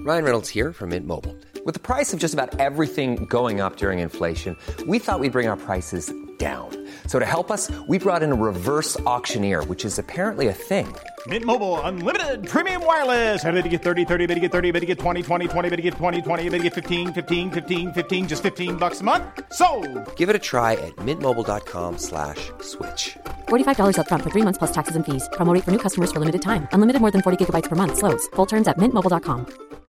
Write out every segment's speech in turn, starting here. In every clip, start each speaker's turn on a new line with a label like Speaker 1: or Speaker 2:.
Speaker 1: Ryan Reynolds here from Mint Mobile. With the price of just about everything going up during inflation, we thought we'd bring our prices down. So to help us, we brought in a reverse auctioneer, which is apparently a thing.
Speaker 2: Mint Mobile Unlimited Premium Wireless. How to get 30, 30, bit to get 30, bit to get 20, 20, 20, bit to get 20, 20, bit to get 15, 15, 15, 15, just $15 a month? Sold!
Speaker 1: Give it a try at mintmobile.com/switch.
Speaker 3: $45 up front for 3 months plus taxes and fees. Promo rate for new customers for limited time. Unlimited more than 40 gigabytes per month. Slows full terms at mintmobile.com.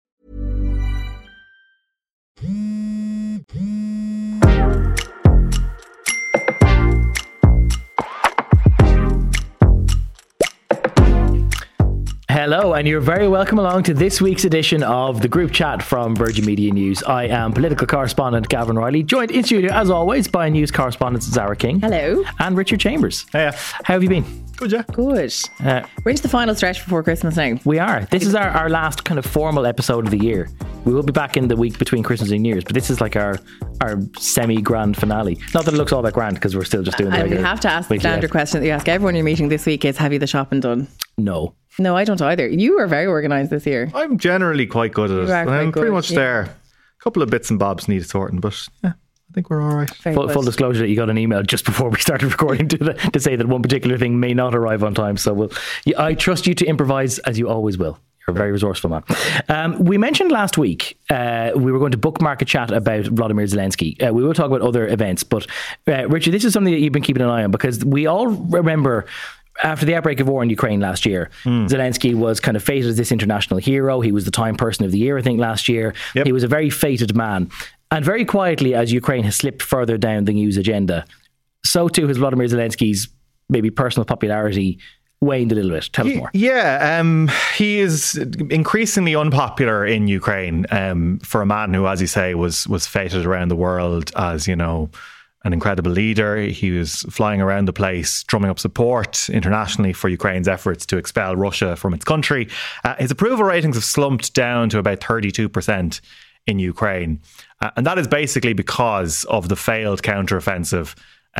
Speaker 4: Hello, and you're very welcome along to this week's edition of the group chat from Virgin Media News. I am political correspondent Gavin Riley, joined in studio as always by news correspondent Zara King.
Speaker 5: Hello.
Speaker 4: And Richard Chambers.
Speaker 2: Hey.
Speaker 4: How have you been?
Speaker 2: Good, yeah.
Speaker 5: Good. We're into the final stretch before Christmas now.
Speaker 4: We are. This is our last kind of formal episode of the year. We will be back in the week between Christmas and New Year's, but this is like our semi-grand finale. Not that it looks all that grand because we're still just doing the regular.
Speaker 5: We have to ask the standard question that you ask everyone you're meeting this week is, have you the shopping done?
Speaker 4: No.
Speaker 5: No, I don't either. You are very organised this year.
Speaker 6: I'm generally quite good at it. I'm pretty much there. A couple of bits and bobs need sorting, but yeah, I think we're all right.
Speaker 4: Full disclosure that you got an email just before we started recording to say that one particular thing may not arrive on time. So I trust you to improvise as you always will. You're a very resourceful man. We mentioned last week we were going to bookmark a chat about Vladimir Zelensky. We will talk about other events, but Richard, this is something that you've been keeping an eye on because we all remember after the outbreak of war in Ukraine last year, Zelensky was kind of feted as this international hero. He was the Time Person of the Year, I think, last year. Yep. He was a very feted man. And very quietly, as Ukraine has slipped further down the news agenda, so too has Vladimir Zelensky's maybe personal popularity waned a little bit. Tell us more.
Speaker 6: Yeah, he is increasingly unpopular in Ukraine for a man who, as you say, was feted around the world as, you know, an incredible leader. He was flying around the place, drumming up support internationally for Ukraine's efforts to expel Russia from its country. His approval ratings have slumped down to about 32% in Ukraine. And that is basically because of the failed counteroffensive,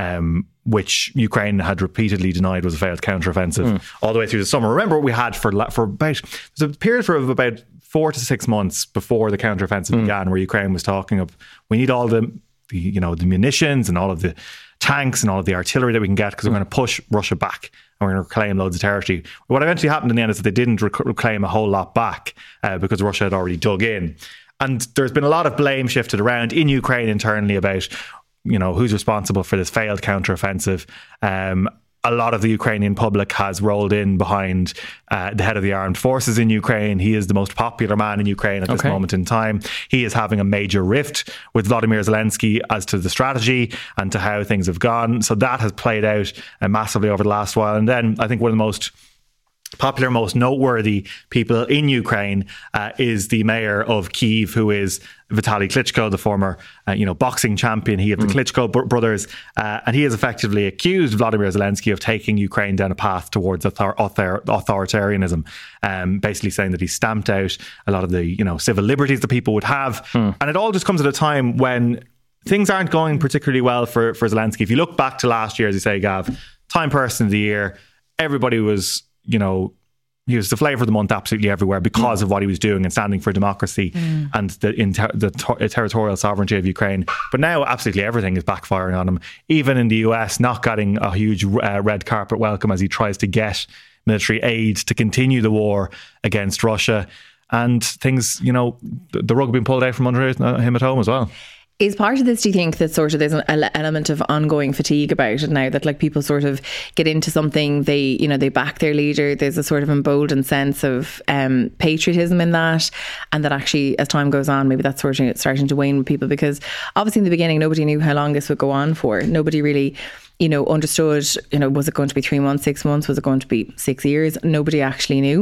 Speaker 6: which Ukraine had repeatedly denied was a failed counteroffensive all the way through the summer. Remember what we had for about, there's a period of about 4 to 6 months before the counteroffensive began, where Ukraine was talking of, we need all the munitions and all of the tanks and all of the artillery that we can get because we're going to push Russia back and we're going to reclaim loads of territory. What eventually happened in the end is that they didn't reclaim a whole lot back because Russia had already dug in. And there's been a lot of blame shifted around in Ukraine internally about, you know, who's responsible for this failed counteroffensive. A lot of the Ukrainian public has rolled in behind the head of the armed forces in Ukraine. He is the most popular man in Ukraine at this moment in time. He is having a major rift with Vladimir Zelensky as to the strategy and to how things have gone. So that has played out massively over the last while. And then I think one of the most popular, most noteworthy people in Ukraine is the mayor of Kyiv, who is Vitaly Klitschko, the former boxing champion. He of the Klitschko brothers, and he has effectively accused Vladimir Zelensky of taking Ukraine down a path towards authoritarianism, basically saying that he stamped out a lot of the civil liberties that people would have. And it all just comes at a time when things aren't going particularly well for Zelensky. If you look back to last year, as you say, Gav, Time Person of the Year, everybody was, he was the flavour of the month absolutely everywhere because of what he was doing and standing for democracy and the territorial sovereignty of Ukraine. But now absolutely everything is backfiring on him. Even in the US, not getting a huge red carpet welcome as he tries to get military aid to continue the war against Russia. And things, the rug being pulled out from under him at home as well.
Speaker 5: Is part of this, do you think, that sort of there's an element of ongoing fatigue about it now, that like people sort of get into something, they back their leader, there's a sort of emboldened sense of patriotism in that, and that actually as time goes on maybe that's sort of starting to wane with people, because obviously in the beginning nobody knew how long this would go on for. Nobody really understood, was it going to be 3 months, 6 months, was it going to be 6 years? Nobody actually knew.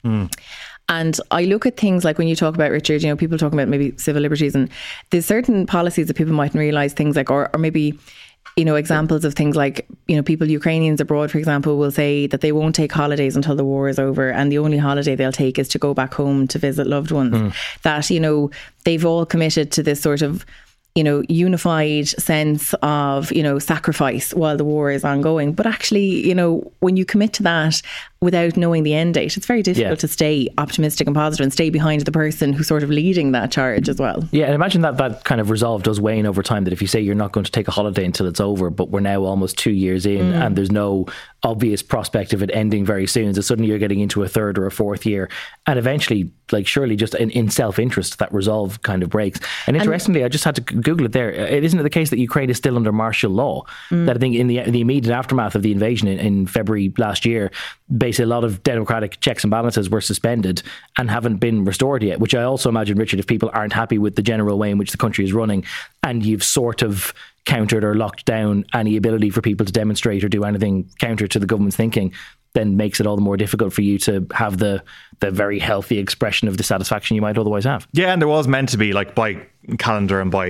Speaker 5: And I look at things like when you talk about, Richard, people talking about maybe civil liberties, and there's certain policies that people mightn't realise, things like, or maybe, examples of things like, Ukrainians abroad, for example, will say that they won't take holidays until the war is over, and the only holiday they'll take is to go back home to visit loved ones. That, they've all committed to this sort of unified sense of, sacrifice while the war is ongoing. But actually, when you commit to that without knowing the end date, it's very difficult to stay optimistic and positive and stay behind the person who's sort of leading that charge as well.
Speaker 4: Yeah, and imagine that kind of resolve does wane over time, that if you say you're not going to take a holiday until it's over, but we're now almost 2 years in and there's no obvious prospect of it ending very soon, so suddenly you're getting into a third or a fourth year, and eventually, surely just in self-interest, that resolve kind of breaks. And interestingly, I just had to Google it there, isn't it the case that Ukraine is still under martial law? That I think in the immediate aftermath of the invasion in February last year, basically a lot of democratic checks and balances were suspended and haven't been restored yet, which I also imagine, Richard, if people aren't happy with the general way in which the country is running and you've sort of countered or locked down any ability for people to demonstrate or do anything counter to the government's thinking, then makes it all the more difficult for you to have the very healthy expression of dissatisfaction you might otherwise have.
Speaker 6: Yeah, and there was meant to be, by calendar and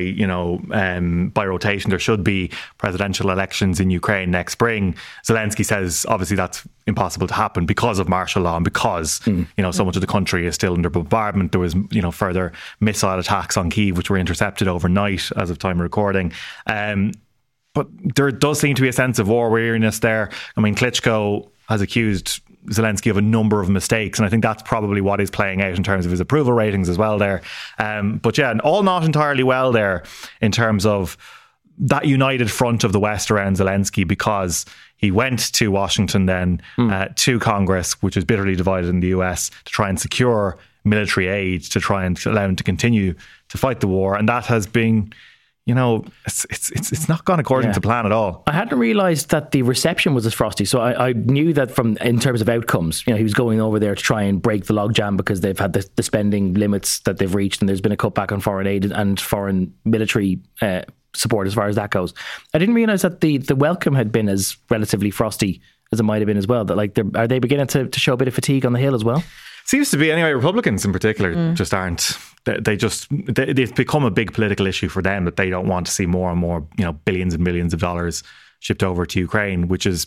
Speaker 6: by rotation, there should be presidential elections in Ukraine next spring. Zelensky says obviously that's impossible to happen because of martial law and because so much of the country is still under bombardment. There was further missile attacks on Kyiv which were intercepted overnight as of time of recording. But there does seem to be a sense of war weariness there. I mean, Klitschko has accused Zelensky of a number of mistakes, and I think that's probably what is playing out in terms of his approval ratings as well there. But yeah, and all not entirely well there in terms of that united front of the West around Zelensky, because he went to Washington then to Congress, which is bitterly divided in the US, to try and secure military aid to try and allow him to continue to fight the war. And that has been... it's not gone according to plan at all. I
Speaker 4: hadn't realised that the reception was as frosty. So I knew that in terms of outcomes, he was going over there to try and break the logjam because they've had the spending limits that they've reached, and there's been a cutback on foreign aid and foreign military support as far as that goes. I didn't realise that the welcome had been as relatively frosty as it might have been as well. That are they beginning to show a bit of fatigue on the Hill as well?
Speaker 6: Seems to be anyway. Republicans in particular just aren't. It's become a big political issue for them that they don't want to see more and more, billions and billions of dollars shipped over to Ukraine, which is,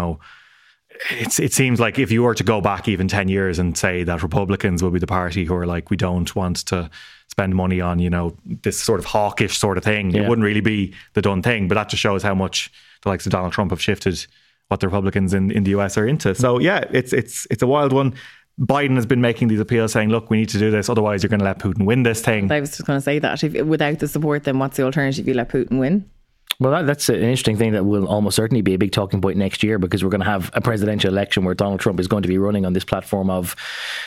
Speaker 6: it seems like if you were to go back even 10 years and say that Republicans will be the party who are like, we don't want to spend money on, this sort of hawkish sort of thing, it wouldn't really be the done thing. But that just shows how much the likes of Donald Trump have shifted what the Republicans in the US are into. So yeah, it's a wild one. Biden has been making these appeals saying, look, we need to do this, otherwise you're going to let Putin win this thing.
Speaker 5: I was just going to say that. Without the support, then what's the alternative if you let Putin win?
Speaker 4: Well, that's an interesting thing that will almost certainly be a big talking point next year, because we're going to have a presidential election where Donald Trump is going to be running on this platform of,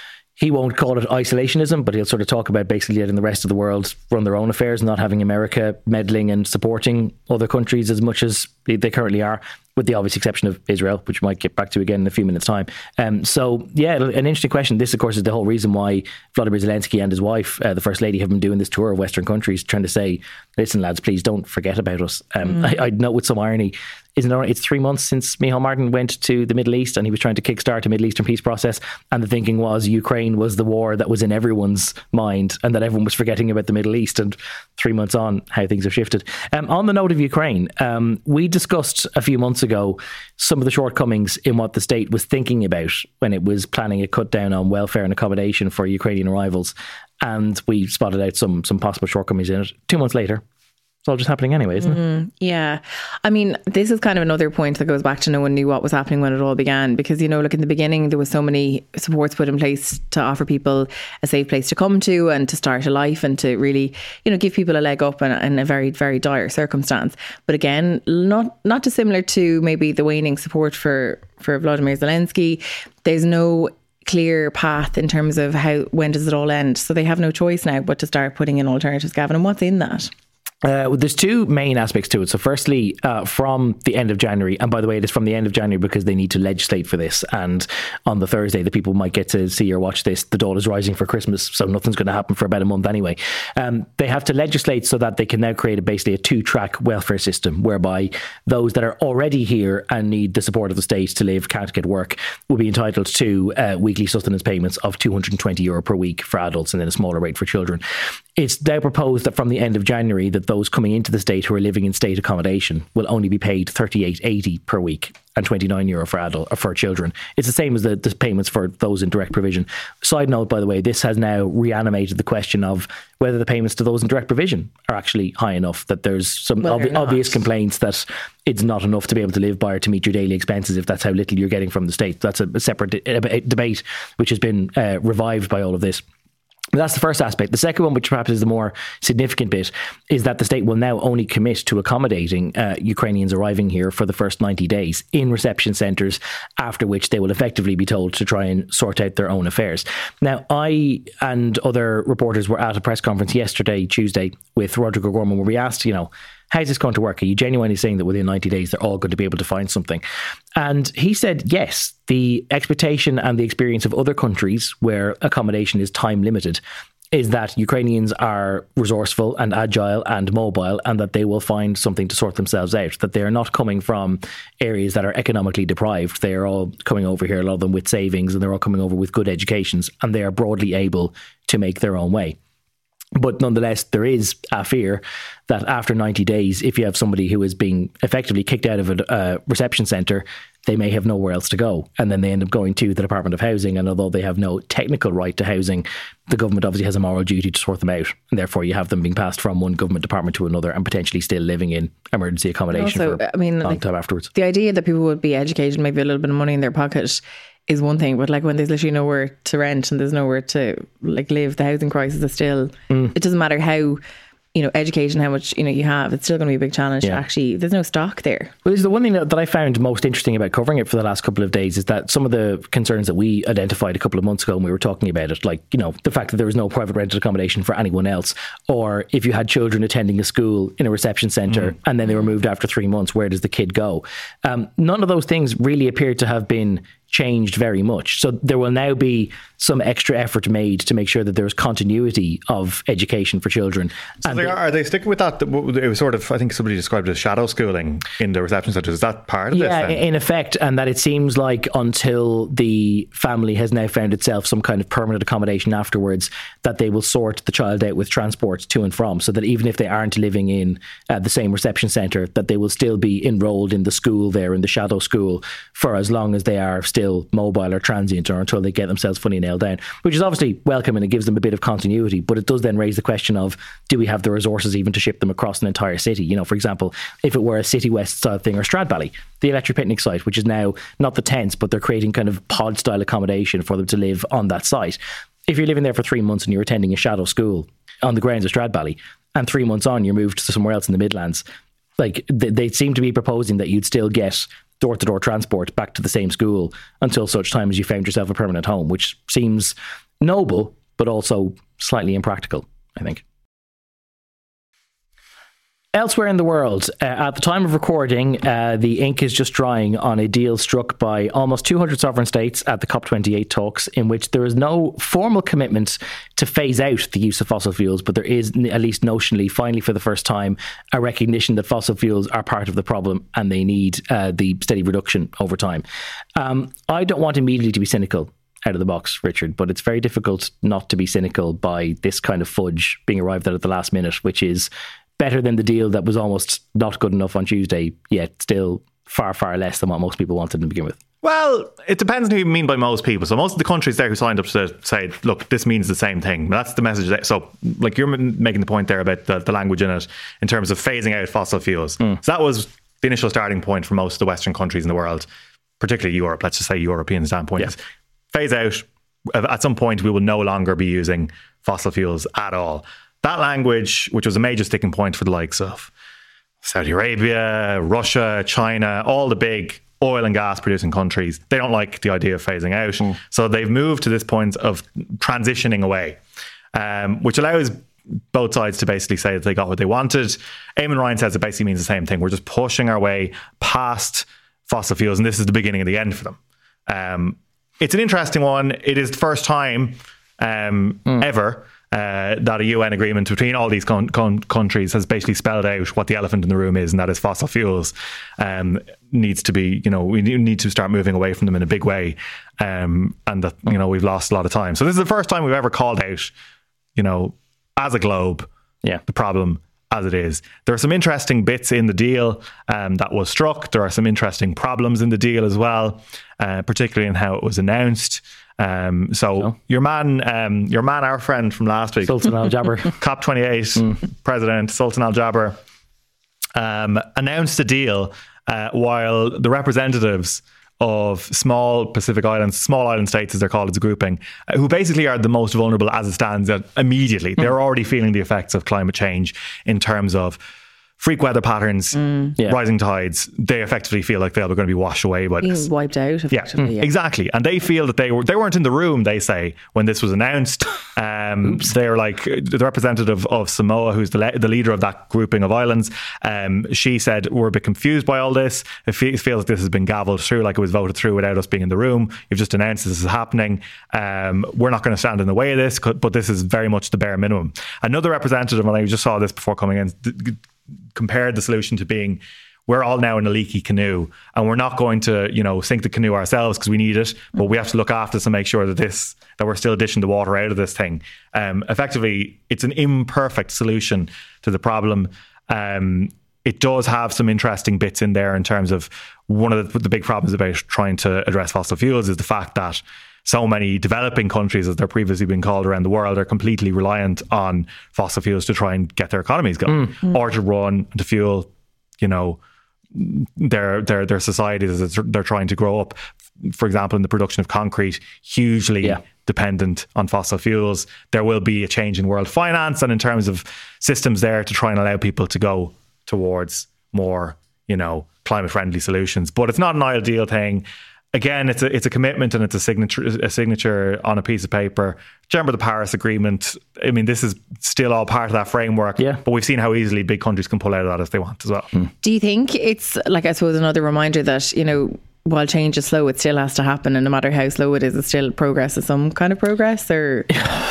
Speaker 4: he won't call it isolationism, but he'll sort of talk about basically letting the rest of the world run their own affairs, not having America meddling and supporting other countries as much as they currently are, with the obvious exception of Israel, which we might get back to again in a few minutes' time. So, yeah, an interesting question. This, of course, is the whole reason why Vladimir Zelensky and his wife, the First Lady, have been doing this tour of Western countries, trying to say, listen, lads, please don't forget about us. I'd note with some irony, it's 3 months since Micheál Martin went to the Middle East and he was trying to kickstart a Middle Eastern peace process, and the thinking was Ukraine was the war that was in everyone's mind and that everyone was forgetting about the Middle East. And 3 months on, how things have shifted. On the note of Ukraine, we discussed a few months ago some of the shortcomings in what the state was thinking about when it was planning a cut down on welfare and accommodation for Ukrainian arrivals, and we spotted out some possible shortcomings in it. 2 months later, it's all just happening anyway, isn't it?
Speaker 5: Yeah. I mean, this is kind of another point that goes back to no one knew what was happening when it all began, because, look, in the beginning there was so many supports put in place to offer people a safe place to come to and to start a life and to really, give people a leg up in a very, very dire circumstance. But again, not dissimilar to maybe the waning support for Vladimir Zelensky. There's no clear path in terms of when does it all end. So they have no choice now but to start putting in alternatives, Gavin. And what's in that?
Speaker 4: There's two main aspects to it. So firstly, from the end of January, and by the way, it is from the end of January because they need to legislate for this. And on the Thursday, the people might get to see or watch this, the dawn is rising for Christmas, so nothing's going to happen for about a month anyway. They have to legislate so that they can now create basically a 2-track welfare system, whereby those that are already here and need the support of the state to live, can't get work, will be entitled to weekly sustenance payments of €220 per week for adults and then a smaller rate for children. It's now proposed that from the end of January that those coming into the state who are living in state accommodation will only be paid €38.80 per week and €29 for children. It's the same as the payments for those in direct provision. Side note, by the way, this has now reanimated the question of whether the payments to those in direct provision are actually high enough, that there's some obvious complaints that it's not enough to be able to live by or to meet your daily expenses if that's how little you're getting from the state. That's a separate debate which has been revived by all of this. That's the first aspect. The second one, which perhaps is the more significant bit, is that the state will now only commit to accommodating Ukrainians arriving here for the first 90 days in reception centres, after which they will effectively be told to try and sort out their own affairs. Now, I and other reporters were at a press conference yesterday, Tuesday, with Roderick O'Gorman, where we asked, how's this going to work? Are you genuinely saying that within 90 days they're all going to be able to find something? And he said, yes, the expectation and the experience of other countries where accommodation is time limited is that Ukrainians are resourceful and agile and mobile, and that they will find something to sort themselves out, that they are not coming from areas that are economically deprived. They are all coming over here, a lot of them with savings, and they're all coming over with good educations, and they are broadly able to make their own way. But nonetheless, there is a fear that after 90 days, if you have somebody who is being effectively kicked out of a reception centre, they may have nowhere else to go. And then they end up going to the Department of Housing. And although they have no technical right to housing, the government obviously has a moral duty to sort them out. And therefore, you have them being passed from one government department to another and potentially still living in emergency accommodation for a long time afterwards.
Speaker 5: The idea that people would be educated, maybe a little bit of money in their pocket, is one thing, but when there's literally nowhere to rent and there's nowhere to live, the housing crisis is still, it doesn't matter how education, how much you have, it's still going to be a big challenge. Actually, there's no stock there.
Speaker 4: Well, the one thing that I found most interesting about covering it for the last couple of days is that some of the concerns that we identified a couple of months ago when we were talking about it, the fact that there was no private rented accommodation for anyone else, or if you had children attending a school in a reception centre and then they were moved after 3 months, where does the kid go? None of those things really appear to have been changed very much. So there will now be some extra effort made to make sure that there's continuity of education for children.
Speaker 6: So are they sticking with that? It was sort of, I think somebody described it as shadow schooling in the reception centres. Is that part of this then?
Speaker 4: In effect, and that it seems like until the family has now found itself some kind of permanent accommodation afterwards, that they will sort the child out with transport to and from, so that even if they aren't living in the same reception centre, that they will still be enrolled in the school there, in the shadow school, for as long as they are still mobile or transient, or until they get themselves fully nailed down, which is obviously welcome and it gives them a bit of continuity. But it does then raise the question of, do we have the resources even to ship them across an entire city? For example, if it were a City West style thing, or Stradbally, the electric picnic site, which is now not the tents, but they're creating kind of pod style accommodation for them to live on that site. If you're living there for 3 months and you're attending a shadow school on the grounds of Stradbally, and 3 months on you're moved to somewhere else in the Midlands, they seem to be proposing that you'd still get door-to-door transport back to the same school until such time as you found yourself a permanent home, which seems noble, but also slightly impractical, I think. Elsewhere in the world, at the time of recording, the ink is just drying on a deal struck by almost 200 sovereign states at the COP28 talks, in which there is no formal commitment to phase out the use of fossil fuels, but there is, at least notionally, finally for the first time, a recognition that fossil fuels are part of the problem and they need the steady reduction over time. I don't want immediately to be cynical out of the box, Richard, but it's very difficult not to be cynical by this kind of fudge being arrived at the last minute, which is better than the deal that was almost not good enough on Tuesday, yet still far, far less than what most people wanted to begin with. Well,
Speaker 6: it depends on who you mean by most people. So most of the countries there who signed up to say, look, this means the same thing. That's the message. So you're making the point there about the language in it in terms of phasing out fossil fuels. So that was the initial starting point for most of the Western countries in the world, particularly Europe. Let's just say European standpoint is phase out. At some point, we will no longer be using fossil fuels at all. That language, which was a major sticking point for the likes of Saudi Arabia, Russia, China, all the big oil and gas producing countries, they don't like the idea of phasing out. So they've moved to this point of transitioning away, which allows both sides to basically say that they got what they wanted. Eamon Ryan says it basically means the same thing. We're just pushing our way past fossil fuels, and this is the beginning of the end for them. It's an interesting one. It is the first time ever that a UN agreement between all these countries has basically spelled out what the elephant in the room is, and that is fossil fuels needs to be, we need to start moving away from them in a big way, and that, we've lost a lot of time. So this is the first time we've ever called out, as a globe,
Speaker 4: Yeah.
Speaker 6: the problem as it is. There are some interesting bits in the deal that was struck. There are some interesting problems in the deal as well, particularly in how it was announced. Your man, our friend from last week,
Speaker 4: Sultan Al Jaber,
Speaker 6: COP28 President Sultan Al Jaber, announced a deal while the representatives of small Pacific islands, small island states as they're called, as a grouping, who basically are the most vulnerable as it stands immediately. They're already feeling the effects of climate change in terms of freak weather patterns, rising tides. They effectively feel like they're going to be washed away by this.
Speaker 5: Being wiped out, effectively.
Speaker 6: Yeah, exactly. And they feel that they weren't in the room, they say, when this was announced. They're like the representative of Samoa, who's the leader of that grouping of islands. She said, we're a bit confused by all this. It feels like this has been gavelled through, like it was voted through without us being in the room. You've just announced this is happening. We're not going to stand in the way of this, but this is very much the bare minimum. Another representative, and I just saw this before coming in, compared the solution to being, we're all now in a leaky canoe and we're not going to, sink the canoe ourselves because we need it, but we have to look after this and make sure that we're still dishing the water out of this thing. Effectively, it's an imperfect solution to the problem. It does have some interesting bits in there in terms of one of the big problems about trying to address fossil fuels is the fact that so many developing countries, as they're previously been called around the world, are completely reliant on fossil fuels to try and get their economies going, or to run, to fuel, their societies as they're trying to grow up. For example, in the production of concrete, hugely dependent on fossil fuels. There will be a change in world finance and in terms of systems there to try and allow people to go towards more, climate-friendly solutions. But it's not an ideal thing. Again, it's a commitment and it's a signature on a piece of paper. Do you remember the Paris Agreement? I mean, this is still all part of that framework, but we've seen how easily big countries can pull out of that if they want as well.
Speaker 5: Do you think it's, I suppose, another reminder that, while change is slow, it still has to happen, and no matter how slow it is still progress is some kind of progress? Or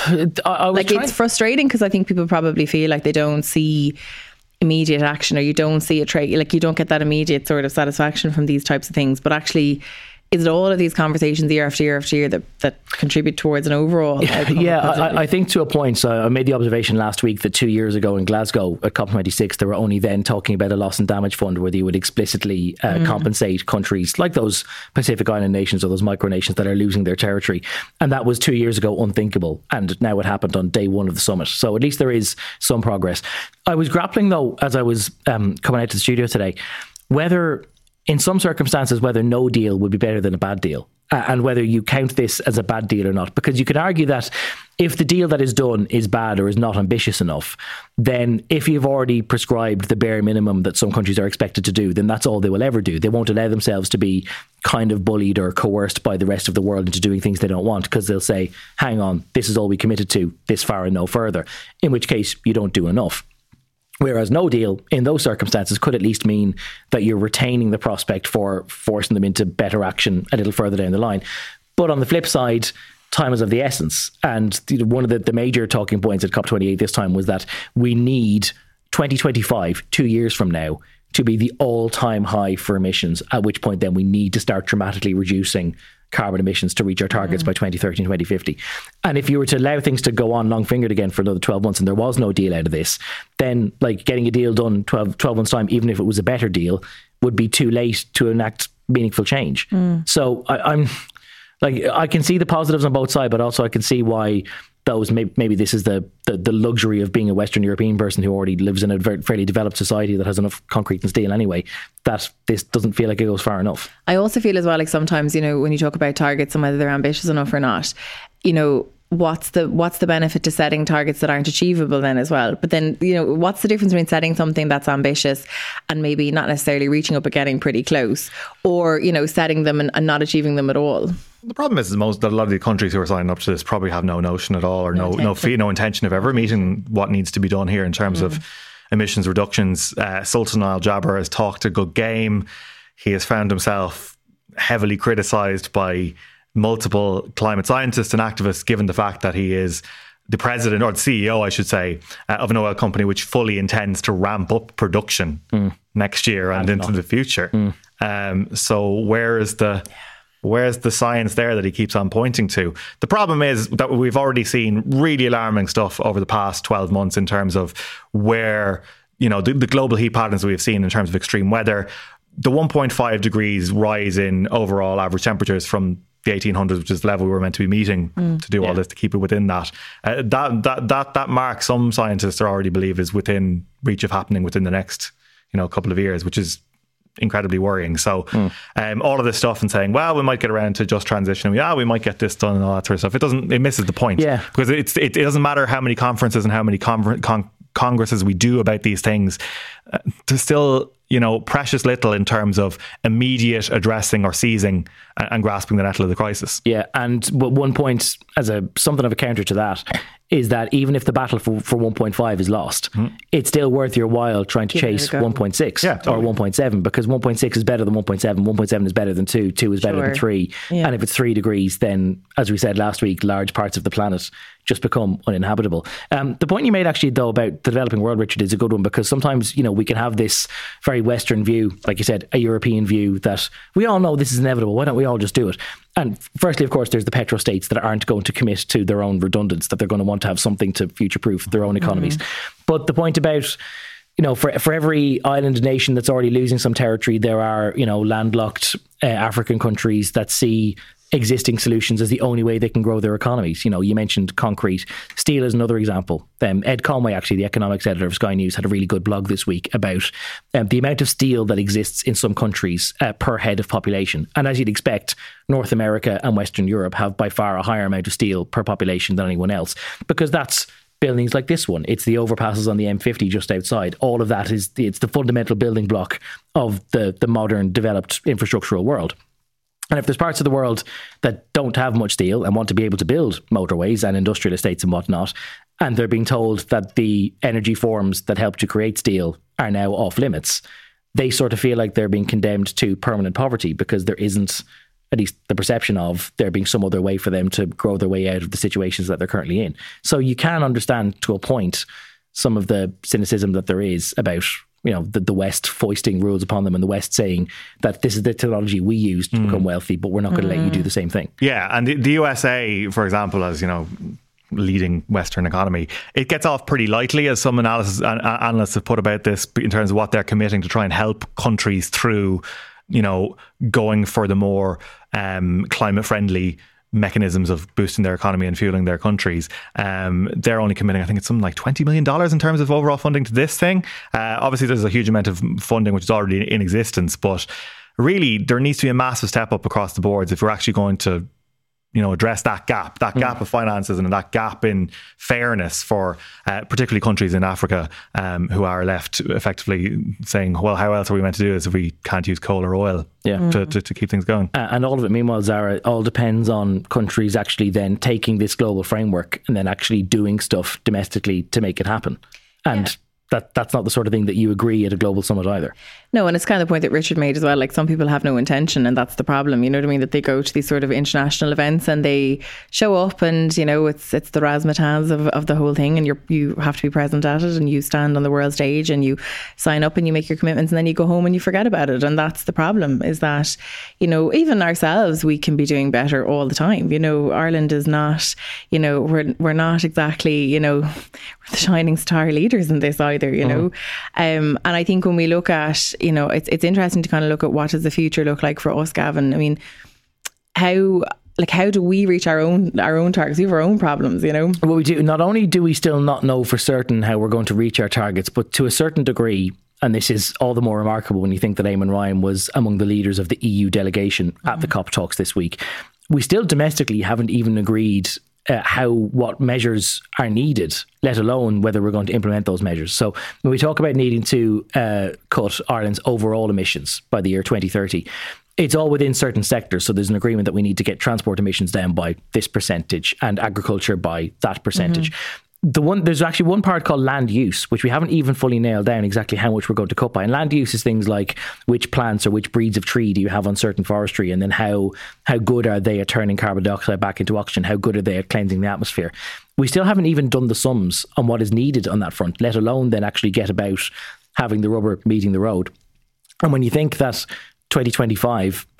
Speaker 5: it's frustrating because I think people probably feel like they don't see immediate action, or you don't see you don't get that immediate sort of satisfaction from these types of things, but actually, is it all of these conversations year after year after year that contribute towards an overall outcome?
Speaker 4: I think to a point. So I made the observation last week that 2 years ago in Glasgow at COP26, they were only then talking about a loss and damage fund where they would explicitly compensate countries like those Pacific Island nations or those micronations that are losing their territory. And that was 2 years ago unthinkable. And now it happened on day one of the summit. So at least there is some progress. I was grappling, though, as I was coming out to the studio today, whether in some circumstances, whether no deal would be better than a bad deal, and whether you count this as a bad deal or not. Because you could argue that if the deal that is done is bad or is not ambitious enough, then if you've already prescribed the bare minimum that some countries are expected to do, then that's all they will ever do. They won't allow themselves to be kind of bullied or coerced by the rest of the world into doing things they don't want, because they'll say, hang on, this is all we committed to, this far and no further, in which case you don't do enough. Whereas no deal in those circumstances could at least mean that you're retaining the prospect for forcing them into better action a little further down the line. But on the flip side, time is of the essence. And one of the major talking points at COP28 this time was that we need 2025, 2 years from now, to be the all-time high for emissions, at which point then we need to start dramatically reducing carbon emissions to reach our targets by 2030 and 2050. And if you were to allow things to go on long-fingered again for another 12 months and there was no deal out of this, then getting a deal done 12 months' time, even if it was a better deal, would be too late to enact meaningful change. So I'm I can see the positives on both sides, but also I can see why those maybe this is the luxury of being a Western European person who already lives in a fairly developed society that has enough concrete and steel anyway, that this doesn't feel like it goes far enough. I
Speaker 5: also feel as well, sometimes, when you talk about targets and whether they're ambitious enough or not, what's the benefit to setting targets that aren't achievable then as well? But then, what's the difference between setting something that's ambitious and maybe not necessarily reaching up but getting pretty close, or, setting them and not achieving them at all?
Speaker 6: The problem is that a lot of the countries who are signing up to this probably have no notion at all, or no intention of ever meeting what needs to be done here in terms of emissions reductions. Sultan Al Jaber has talked a good game. He has found himself heavily criticised by multiple climate scientists and activists, given the fact that he is the president, or the CEO, I should say, of an oil company which fully intends to ramp up production next year and into the future. So where is Where's the science there that he keeps on pointing to? The problem is that we've already seen really alarming stuff over the past 12 months in terms of where, the global heat patterns that we've seen in terms of extreme weather. The 1.5 degrees rise in overall average temperatures from the 1800s, which is the level we were meant to be meeting to do all this, to keep it within that. That mark, some scientists already believe, is within reach of happening within the next couple of years, which is incredibly worrying. So all of this stuff and saying, well, we might get around to just transition, we might get this done and all that sort of stuff, it misses the point. Because it doesn't matter how many conferences and how many congresses we do about these things, there's still precious little in terms of immediate addressing or seizing and grasping the nettle of the crisis.
Speaker 4: And one point as something of a counter to that is that even if the battle for 1.5 is lost, it's still worth your while trying to chase 1.6 or 1.7, because 1.6 is better than 1.7, 1.7 is better than 2 is better than 3. And if it's 3 degrees, then, as we said last week, large parts of the planet just become uninhabitable. The point you made actually, though, about the developing world, Richard, is a good one, because sometimes, we can have this very Western view, like you said, a European view, that we all know this is inevitable. Why don't we all just do it? And firstly, of course, there's the petrostates that aren't going to commit to their own redundance, that they're going to want to have something to future-proof their own economies. But the point about, for every island nation that's already losing some territory, there are, landlocked African countries that see existing solutions as the only way they can grow their economies. You mentioned concrete. Steel is another example. Ed Conway, actually, the economics editor of Sky News, had a really good blog this week about the amount of steel that exists in some countries per head of population. And as you'd expect, North America and Western Europe have by far a higher amount of steel per population than anyone else, because that's buildings like this one. It's the overpasses on the M50 just outside. All of that it's the fundamental building block of the modern developed infrastructural world. And if there's parts of the world that don't have much steel and want to be able to build motorways and industrial estates and whatnot, and they're being told that the energy forms that help to create steel are now off limits, they sort of feel like they're being condemned to permanent poverty, because there isn't, at least the perception of, there being some other way for them to grow their way out of the situations that they're currently in. So you can understand, to a point, some of the cynicism that there is about the West foisting rules upon them, and the West saying that this is the technology we use to become wealthy, but we're not going to let you do the same thing.
Speaker 6: Yeah, and the USA, for example, as leading Western economy, it gets off pretty lightly, as some analysts have put about this, in terms of what they're committing to try and help countries through, going for the more climate friendly mechanisms of boosting their economy and fueling their countries. They're only committing, I think it's something like $20 million in terms of overall funding to this thing. Obviously there's a huge amount of funding which is already in existence, but really there needs to be a massive step up across the boards if we're actually going to address that gap of finances and that gap in fairness for particularly countries in Africa who are left effectively saying, well, how else are we meant to do this if we can't use coal or oil to keep things going? And
Speaker 4: all of it, meanwhile, Zara, all depends on countries actually then taking this global framework and then actually doing stuff domestically to make it happen. And that's not the sort of thing that you agree at a global summit either.
Speaker 5: No, and it's kind of the point that Richard made as well. Like, some people have no intention, and that's the problem. You know what I mean? That they go to these sort of international events and they show up, and it's the razzmatazz of the whole thing, and you have to be present at it, and you stand on the world stage and you sign up and you make your commitments, and then you go home and you forget about it. And that's the problem, is that even ourselves, we can be doing better all the time. Ireland is not, we're not exactly we're the shining star leaders in this either. And I think when we look at it's interesting to kind of look at what does the future look like for us, Gavin. I mean, how do we reach our own targets? We have our own problems,
Speaker 4: Well, we do. Not only do we still not know for certain how we're going to reach our targets, but to a certain degree, and this is all the more remarkable when you think that Eamon Ryan was among the leaders of the EU delegation at the COP talks this week, we still domestically haven't even agreed what measures are needed, let alone whether we're going to implement those measures. So when we talk about needing to cut Ireland's overall emissions by the year 2030, it's all within certain sectors. So there's an agreement that we need to get transport emissions down by this percentage and agriculture by that percentage. There's actually one part called land use, which we haven't even fully nailed down exactly how much we're going to cut by. And land use is things like which plants or which breeds of tree do you have on certain forestry, and then how good are they at turning carbon dioxide back into oxygen? How good are they at cleansing the atmosphere? We still haven't even done the sums on what is needed on that front, let alone then actually get about having the rubber meeting the road. And when you think that 2025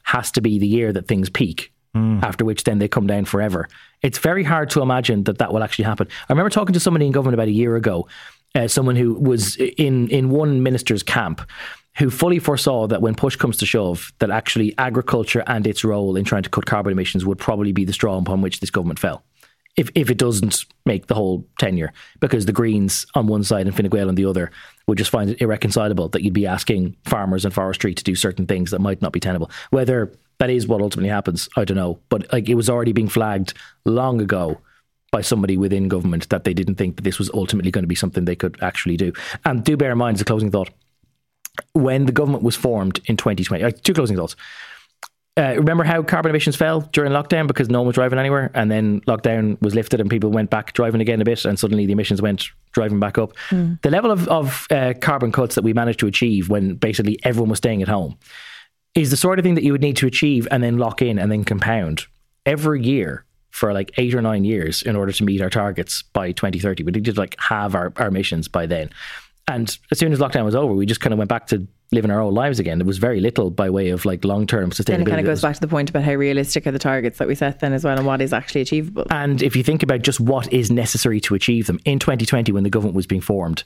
Speaker 4: has to be the year that things peak, after which then they come down forever. It's very hard to imagine that will actually happen. I remember talking to somebody in government about a year ago, someone who was in one minister's camp, who fully foresaw that when push comes to shove, that actually agriculture and its role in trying to cut carbon emissions would probably be the straw upon which this government fell. If it doesn't make the whole tenure, because the Greens on one side and Fine Gael on the other would just find it irreconcilable that you'd be asking farmers and forestry to do certain things that might not be tenable. Whether that is what ultimately happens, I don't know. But like, it was already being flagged long ago by somebody within government that they didn't think that this was ultimately going to be something they could actually do. And do bear in mind, as a closing thought, when the government was formed in 2020, two closing thoughts. Remember how carbon emissions fell during lockdown because no one was driving anywhere, and then lockdown was lifted and people went back driving again a bit, and suddenly the emissions went driving back up. The level of carbon cuts that we managed to achieve when basically everyone was staying at home is the sort of thing that you would need to achieve and then lock in and then compound every year for like 8 or 9 years in order to meet our targets by 2030. We needed to like halve our emissions by then. And as soon as lockdown was over, we just kind of went back to living our old lives again. There was very little by way of like long-term sustainability.
Speaker 5: Then it kind of goes back to the point about how realistic are the targets that we set then as well, and what is actually achievable.
Speaker 4: And if you think about just what is necessary to achieve them, in 2020 when the government was being formed,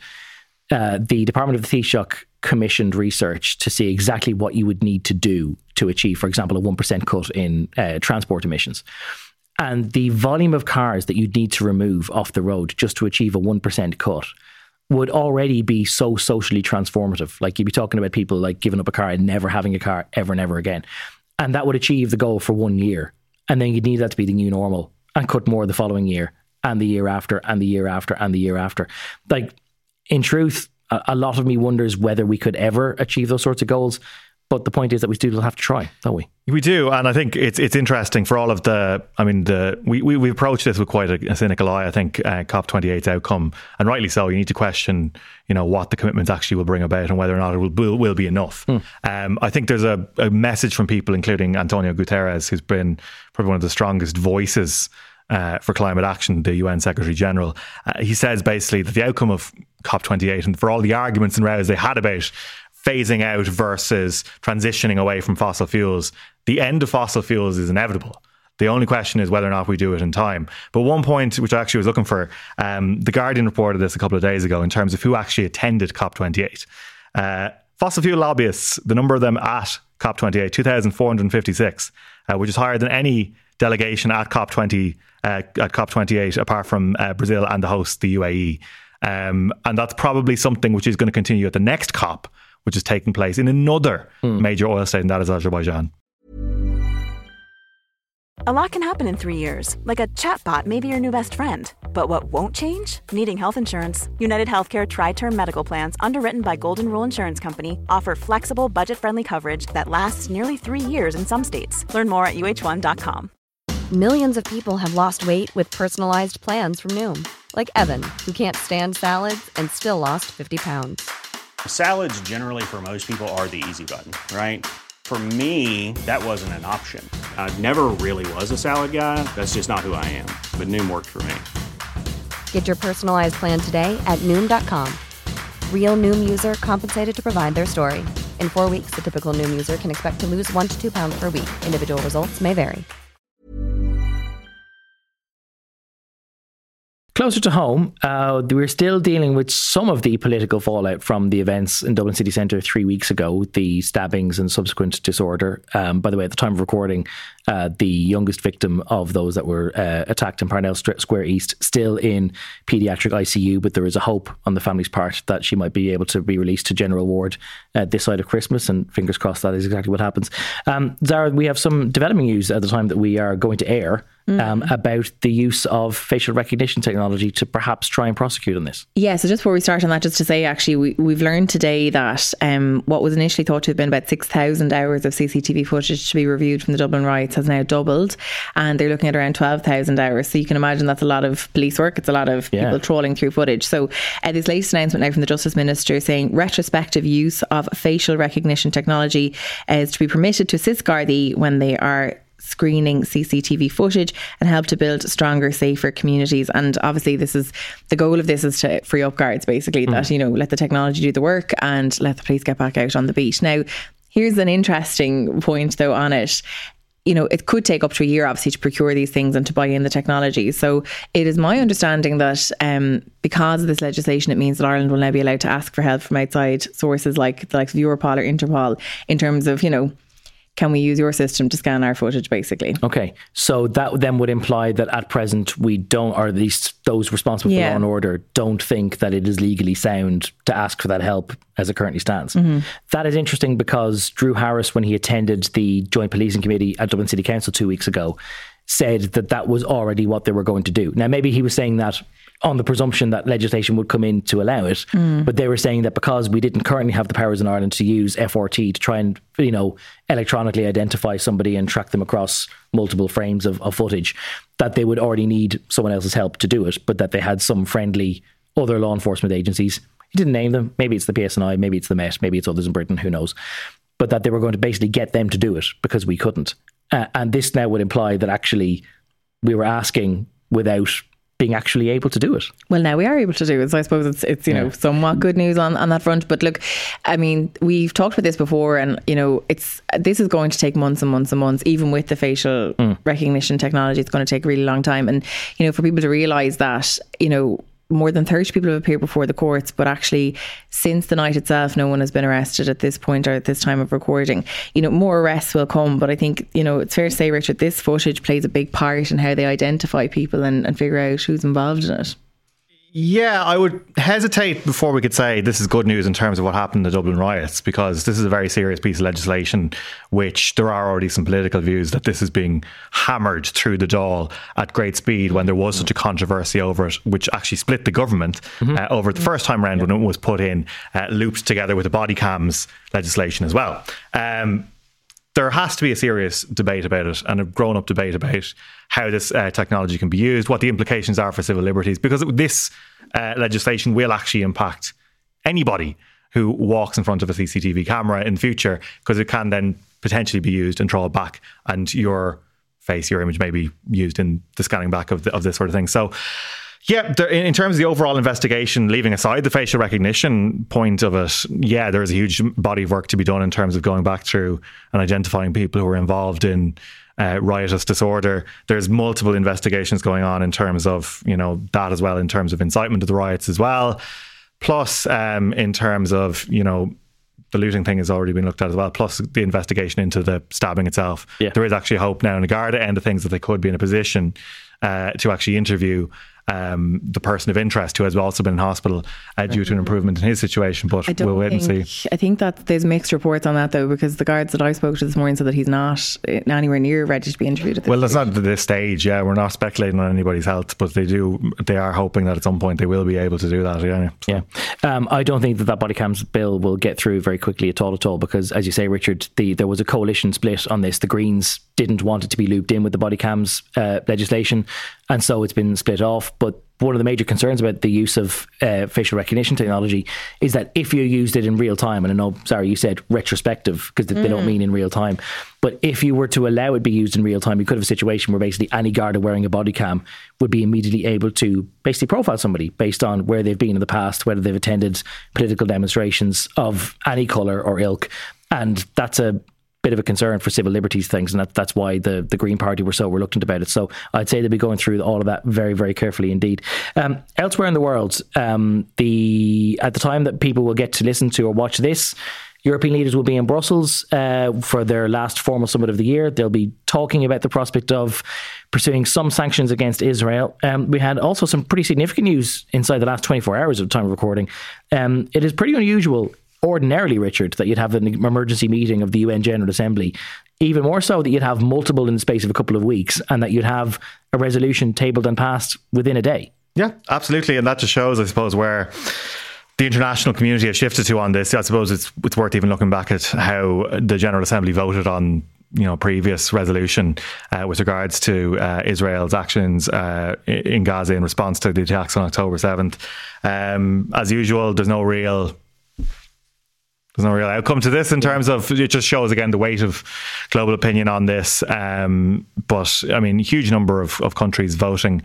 Speaker 4: the Department of the Taoiseach commissioned research to see exactly what you would need to do to achieve, for example, a 1% cut in transport emissions. And the volume of cars that you'd need to remove off the road just to achieve a 1% cut would already be so socially transformative. Like, you'd be talking about people like giving up a car and never having a car ever and ever again. And that would achieve the goal for 1 year. And then you'd need that to be the new normal and cut more the following year and the year after and the year after and the year after. Like, in truth, a lot of me wonders whether we could ever achieve those sorts of goals. But the point is that we still have to try, don't we?
Speaker 6: We do, and I think it's interesting for all of the. I mean, we approach this with quite a cynical eye. I think COP28's outcome, and rightly so. You need to question, what the commitments actually will bring about and whether or not it will be enough. I think there's a message from people, including Antonio Guterres, who's been probably one of the strongest voices for climate action, the UN Secretary General. He says basically that the outcome of COP28, and for all the arguments and rows they had about phasing out versus transitioning away from fossil fuels, the end of fossil fuels is inevitable. The only question is whether or not we do it in time. But one point which I actually was looking for, The Guardian reported this a couple of days ago in terms of who actually attended COP28. Fossil fuel lobbyists, the number of them at COP28, 2,456, which is higher than any delegation at COP28 apart from Brazil and the host, the UAE. And that's probably something which is going to continue at the next COP, which is taking place in another major oil state, and that is Azerbaijan.
Speaker 7: A lot can happen in 3 years, like a chatbot may be your new best friend. But what won't change? Needing health insurance. United Healthcare Tri-Term Medical Plans, underwritten by Golden Rule Insurance Company, offer flexible, budget-friendly coverage that lasts nearly 3 years in some states. Learn more at uh1.com.
Speaker 8: Millions of people have lost weight with personalized plans from Noom. Like Evan, who can't stand salads and still lost 50 pounds.
Speaker 9: Salads generally for most people are the easy button, right? For me, that wasn't an option. I never really was a salad guy. That's just not who I am. But Noom worked for me.
Speaker 8: Get your personalized plan today at Noom.com. Real Noom user compensated to provide their story. In 4 weeks, the typical Noom user can expect to lose 1 to 2 pounds per week. Individual results may vary.
Speaker 4: Closer to home, we're still dealing with some of the political fallout from the events in Dublin city centre 3 weeks ago, the stabbings and subsequent disorder. By the way, at the time of recording, the youngest victim of those that were attacked in Parnell Square East still in paediatric ICU, but there is a hope on the family's part that she might be able to be released to general ward this side of Christmas, and fingers crossed that is exactly what happens. Zara, we have some developing news at the time that we are going to air about the use of facial recognition technology to perhaps try and prosecute on this.
Speaker 5: Yeah, so just before we start on that, just to say, actually, we've learned today that what was initially thought to have been about 6,000 hours of CCTV footage to be reviewed from the Dublin riots has now doubled, and they're looking at around 12,000 hours. So you can imagine that's a lot of police work. It's a lot of people trawling through footage. So this latest announcement now from the Justice Minister saying retrospective use of facial recognition technology is to be permitted to assist Gardaí when they are screening CCTV footage and help to build stronger, safer communities. And obviously the goal of this is to free up guards, basically, that, let the technology do the work and let the police get back out on the beat. Now, Here's an interesting point, though, on it. You know, it could take up to a year, obviously, to procure these things and to buy in the technology. So it is my understanding that because of this legislation, it means that Ireland will now be allowed to ask for help from outside sources like the likes of Europol or Interpol in terms of, you know, can we use your system to scan our footage, basically?
Speaker 4: Okay, so that then would imply that at present we don't, or at least those responsible for law and order, don't think that it is legally sound to ask for that help as it currently stands. That is interesting because Drew Harris, when he attended the Joint Policing Committee at Dublin City Council 2 weeks ago, said that that was already what they were going to do. Now, maybe he was saying that on the presumption that legislation would come in to allow it, but they were saying that because we didn't currently have the powers in Ireland to use FRT to try and, you know, electronically identify somebody and track them across multiple frames of footage, that they would already need someone else's help to do it, but that they had some friendly other law enforcement agencies. He didn't name them. Maybe it's the PSNI, maybe it's the Met, maybe it's others in Britain, who knows. But that they were going to basically get them to do it because we couldn't. And this now would imply that actually we were asking without being actually able to do it.
Speaker 5: Well, now we are able to do it. So I suppose it's you know, somewhat good news on that front. But look, I mean, we've talked about this before, and you know, this is going to take months and months and months. Even with the facial recognition technology, it's going to take a really long time. And you know, for people to realise that, you know, more than 30 people have appeared before the courts, but actually since the night itself, no one has been arrested at this point or at this time of recording. You know, more arrests will come, but I think, you know, it's fair to say, Richard, this footage plays a big part in how they identify people and figure out who's involved in it.
Speaker 6: Yeah, I would hesitate before we could say this is good news in terms of what happened in the Dublin riots, because this is a very serious piece of legislation, which there are already some political views that this is being hammered through the Dáil at great speed when there was such a controversy over it, which actually split the government over the first time round when it was put in, looped together with the body cams legislation as well. There has to be a serious debate about it, and a grown-up debate about how this technology can be used, what the implications are for civil liberties, because this legislation will actually impact anybody who walks in front of a CCTV camera in future, because it can then potentially be used and trolled back, and your face, your image may be used in the scanning back of this sort of thing. So, yeah, in terms of the overall investigation, leaving aside the facial recognition point of it, yeah, there is a huge body of work to be done in terms of going back through and identifying people who were involved in riotous disorder. There's multiple investigations going on in terms of, you know, that as well, in terms of incitement to the riots as well. Plus, in terms of, you know, the looting thing has already been looked at as well, plus the investigation into the stabbing itself. Yeah. There is actually hope now in the Garda end of things that they could be in a position to actually interview the person of interest who has also been in hospital due to an improvement in his situation, but we'll wait and see.
Speaker 5: I think that there's mixed reports on that, though, because the guards that I spoke to this morning said that he's not anywhere near ready to be interviewed at this
Speaker 6: stage. That's not at this stage. Yeah, we're not speculating on anybody's health, but they are hoping that at some point they will be able to do that.
Speaker 4: I don't think that body cams bill will get through very quickly at all, because as you say, Richard, there was a coalition split on this. The Greens didn't want it to be looped in with the body cams legislation, and so it's been split off. But one of the major concerns about the use of facial recognition technology is that if you used it in real time, and I know, Sarah, you said retrospective because they don't mean in real time, but if you were to allow it be used in real time, you could have a situation where basically any Garda wearing a body cam would be immediately able to basically profile somebody based on where they've been in the past, whether they've attended political demonstrations of any colour or ilk. And that's a bit of a concern for civil liberties things, and that's why the Green Party were so reluctant about it. So I'd say they'll be going through all of that very, very carefully indeed. Elsewhere in the world, at the time that people will get to listen to or watch this, European leaders will be in Brussels for their last formal summit of the year. They'll be talking about the prospect of pursuing some sanctions against Israel. We had also some pretty significant news inside the last 24 hours at the time of recording. It is pretty unusual ordinarily, Richard, that you'd have an emergency meeting of the UN General Assembly, even more so that you'd have multiple in the space of a couple of weeks, and that you'd have a resolution tabled and passed within a day.
Speaker 6: Yeah, absolutely. And that just shows, I suppose, where the international community has shifted to on this. I suppose it's worth even looking back at how the General Assembly voted on, you know, previous resolution with regards to Israel's actions in Gaza in response to the attacks on October 7th. As usual, there's no real outcome to this in terms of, it just shows again the weight of global opinion on this. But I mean, huge number of countries voting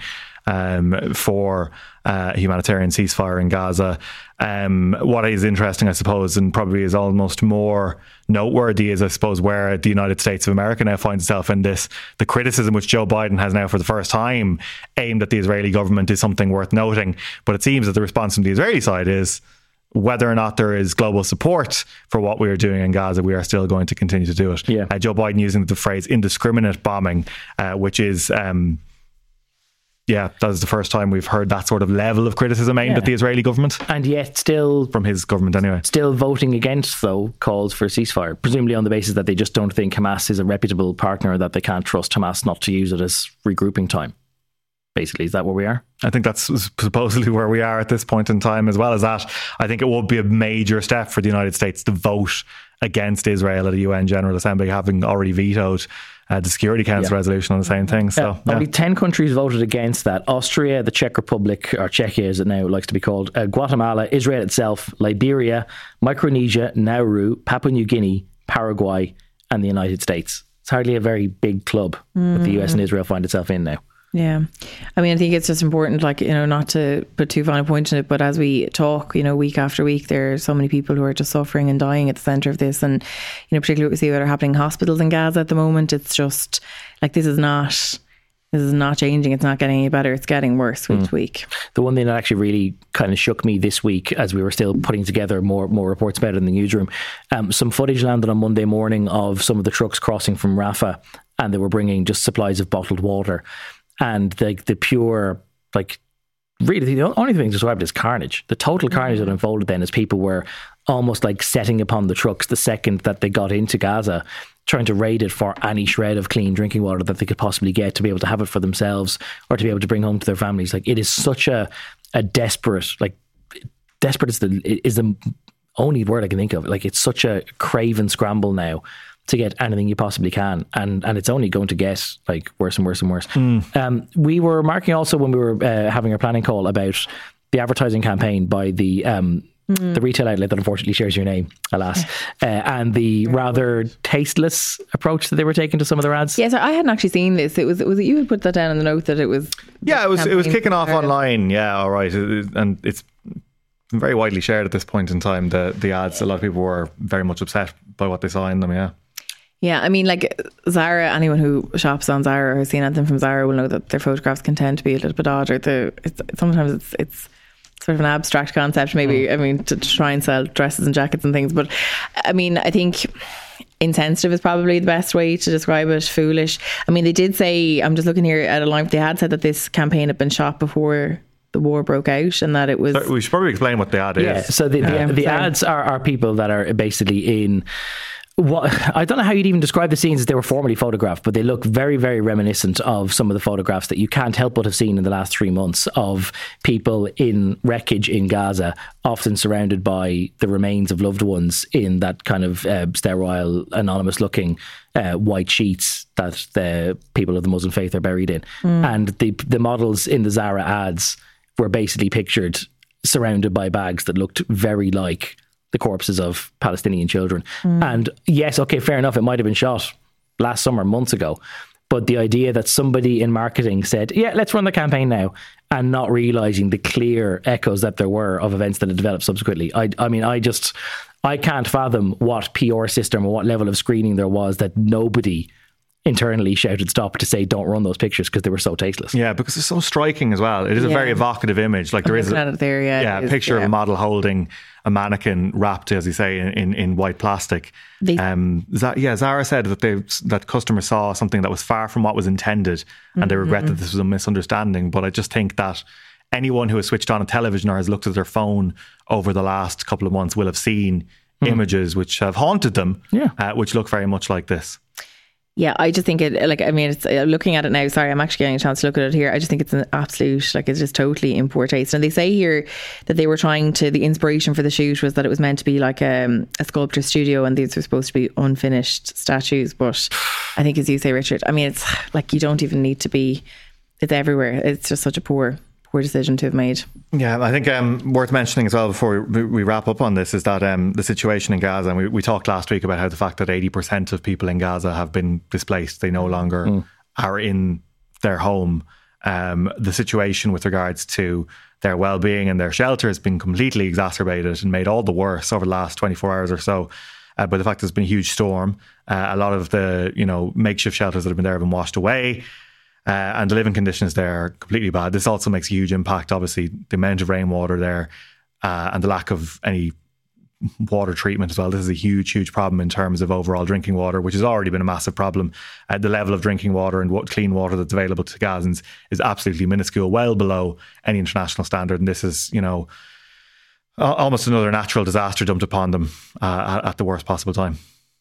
Speaker 6: for a humanitarian ceasefire in Gaza. What is interesting, I suppose, and probably is almost more noteworthy is, I suppose, where the United States of America now finds itself in this. The criticism which Joe Biden has now for the first time aimed at the Israeli government is something worth noting. But it seems that the response from the Israeli side is whether or not there is global support for what we are doing in Gaza, we are still going to continue to do it.
Speaker 4: Yeah.
Speaker 6: Joe Biden using the phrase indiscriminate bombing, which is... that is the first time we've heard that sort of level of criticism aimed at the Israeli government.
Speaker 4: And yet still...
Speaker 6: From his government anyway.
Speaker 4: Still voting against, though, calls for a ceasefire, presumably on the basis that they just don't think Hamas is a reputable partner, that they can't trust Hamas not to use it as regrouping time. Basically, is that where we are?
Speaker 6: I think that's supposedly where we are at this point in time. As well as that, I think it would be a major step for the United States to vote against Israel at a UN General Assembly, having already vetoed the Security Council resolution on the same thing. So
Speaker 4: only 10 countries voted against that. Austria, the Czech Republic, or Czechia as it now likes to be called, Guatemala, Israel itself, Liberia, Micronesia, Nauru, Papua New Guinea, Paraguay and the United States. It's hardly a very big club that the US and Israel find itself in now.
Speaker 5: Yeah. I mean, I think it's just important, not to put too fine a point in it, but as we talk, week after week, there are so many people who are just suffering and dying at the centre of this. And, particularly what we see that are happening in hospitals in Gaza at the moment, it's just this is not changing. It's not getting any better. It's getting worse week to week.
Speaker 4: The one thing that actually really kind of shook me this week, as we were still putting together more reports about it in the newsroom, some footage landed on Monday morning of some of the trucks crossing from Rafah, and they were bringing just supplies of bottled water. And the pure, really, the only thing described is carnage. The total carnage that unfolded then as people were almost setting upon the trucks the second that they got into Gaza, trying to raid it for any shred of clean drinking water that they could possibly get to be able to have it for themselves or to be able to bring home to their families. It is such a desperate, desperate is the only word I can think of. It's such a craven scramble now to get anything you possibly can, and it's only going to get worse and worse and worse. We were marking also when we were having our planning call about the advertising campaign by the retail outlet that unfortunately shares your name, alas, and the rather tasteless approach that they were taking to some of their ads.
Speaker 5: Yes, I hadn't actually seen this. Was it you who put that down in the note that it was?
Speaker 6: Yeah, it was kicking off online. Yeah, all right, and it's very widely shared at this point in time. The ads, a lot of people were very much upset by what they saw in them. Yeah.
Speaker 5: Yeah, I mean, Zara, anyone who shops on Zara or has seen anything from Zara will know that their photographs can tend to be a little bit odd, or sometimes it's sort of an abstract concept, maybe. I mean, to try and sell dresses and jackets and things. But I mean, I think insensitive is probably the best way to describe it. Foolish. I mean, they did say, I'm just looking here at a line, they had said that this campaign had been shot before the war broke out, and that it was...
Speaker 6: So we should probably explain what the ad is.
Speaker 4: So the ads are people that are basically in... I don't know how you'd even describe the scenes as they were formerly photographed, but they look very, very reminiscent of some of the photographs that you can't help but have seen in the last 3 months of people in wreckage in Gaza, often surrounded by the remains of loved ones in that kind of sterile, anonymous looking white sheets that the people of the Muslim faith are buried in. And the models in the Zara ads were basically pictured surrounded by bags that looked very like the corpses of Palestinian children. And yes, okay, fair enough, it might have been shot last summer, months ago, but the idea that somebody in marketing said, yeah, let's run the campaign now, and not realising the clear echoes that there were of events that had developed subsequently. I mean, I can't fathom what PR system or what level of screening there was that nobody internally shouted stop to say don't run those pictures because they were so tasteless.
Speaker 6: Yeah, because it's so striking as well. It is a very evocative image. There is a picture of a model holding a mannequin wrapped, as you say, in white plastic. Zara said that customers saw something that was far from what was intended, and they regret that this was a misunderstanding. But I just think that anyone who has switched on a television or has looked at their phone over the last couple of months will have seen images which have haunted them, which look very much like this.
Speaker 5: Yeah, I just think it's looking at it now, sorry, I'm actually getting a chance to look at it here. I just think it's an absolute, it's just totally in poor taste. And they say here that they were the inspiration for the shoot was that it was meant to be like a sculpture studio, and these were supposed to be unfinished statues. But I think, as you say, Richard, I mean, it's you don't even need to be, it's everywhere. It's just such a poor decision to have made.
Speaker 6: Yeah, I think worth mentioning as well before we wrap up on this is that the situation in Gaza, and we talked last week about how the fact that 80% of people in Gaza have been displaced, they no longer are in their home. the situation with regards to their well-being and their shelter has been completely exacerbated and made all the worse over the last 24 hours or so by the fact there's been a huge storm. A lot of the makeshift shelters that have been there have been washed away, and the living conditions there are completely bad. This also makes a huge impact, obviously, the amount of rainwater there and the lack of any water treatment as well. This is a huge problem in terms of overall drinking water, which has already been a massive problem. The level of drinking water and what clean water that's available to Gazans is absolutely minuscule, well below any international standard. And this is, almost another natural disaster dumped upon them at the worst possible time.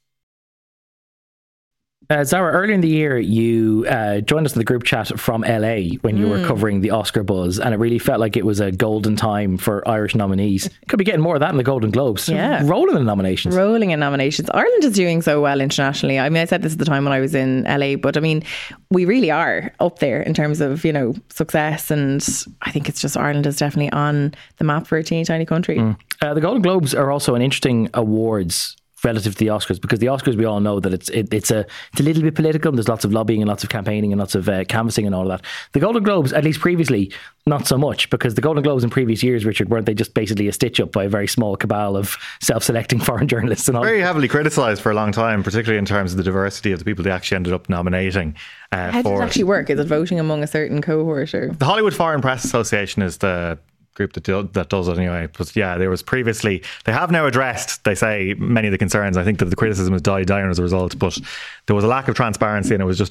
Speaker 4: Zara, earlier in the year, you joined us in the group chat from LA when you were covering the Oscar buzz, and it really felt like it was a golden time for Irish nominees. Could be getting more of that in the Golden Globes.
Speaker 5: Yeah.
Speaker 4: Rolling in nominations. Ireland
Speaker 5: is doing so well internationally. I mean, I said this at the time when I was in LA, but I mean, we really are up there in terms of, success, and I think it's just Ireland is definitely on the map for a teeny tiny country.
Speaker 4: The Golden Globes are also an interesting awards relative to the Oscars, because the Oscars, we all know that it's a little bit political, and there's lots of lobbying and lots of campaigning and lots of canvassing and all of that. The Golden Globes, at least previously, not so much, because the Golden Globes in previous years, Richard, weren't they just basically a stitch up by a very small cabal of self-selecting foreign journalists and all?
Speaker 6: Very heavily criticised for a long time, particularly in terms of the diversity of the people they actually ended up nominating.
Speaker 5: How does it actually work? Is it voting among a certain cohort? Or?
Speaker 6: The Hollywood Foreign Press Association is the group that does it anyway. But yeah, there was previously, they have now addressed, they say, many of the concerns. I think that the criticism has died down as a result, but there was a lack of transparency, and it was just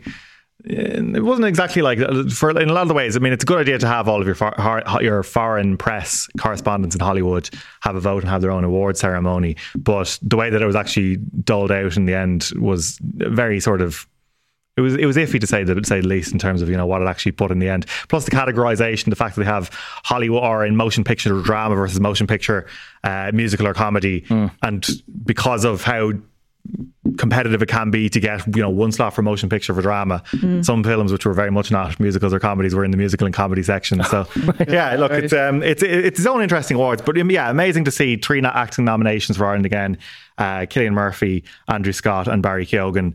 Speaker 6: it wasn't exactly like, in a lot of the ways, I mean, it's a good idea to have all of your foreign press correspondents in Hollywood have a vote and have their own award ceremony, but the way that it was actually doled out in the end was very sort of, it was iffy to say the least in terms of what it actually put in the end. Plus the categorization, the fact that they have Hollywood or in motion picture or drama versus motion picture, musical or comedy, and because of how competitive it can be to get one slot for motion picture for drama, some films which were very much not musicals or comedies were in the musical and comedy section. So yeah, look, it's its own interesting awards, but yeah, amazing to see 3 acting nominations for Ireland again. Cillian Murphy, Andrew Scott and Barry Keoghan,